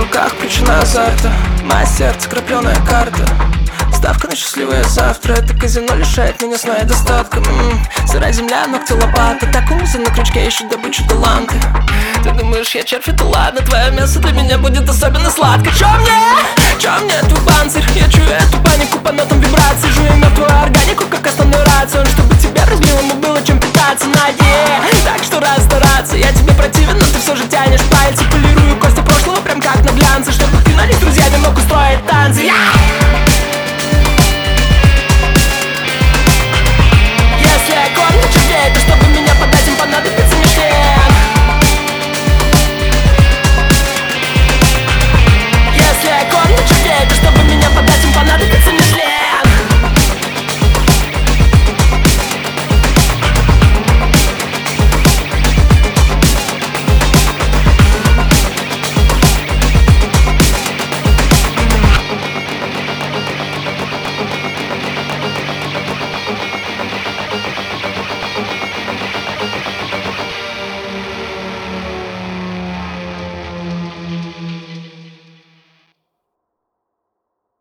руках причина азарта, мое сердце крапленая карта. Ставка на счастливое завтра. Это казино лишает меня сна и достатка. Сырая земля, ногти лопата. Так умцы на крючке ищут добычу таланта. Ты думаешь, я червь, это ладно. Твое мясо для меня будет особенно сладко. Чё мне твой панцирь? Я чую эту панику по нотам вибраций. Жую мертвую органику, как основной рацион. Чтобы тебе разбилому было чем питаться на так что раз стараться. Я тебе противен, но ты все же тянешь пальцы. Полирую кости прошлого, прям как на глянце. Чтобы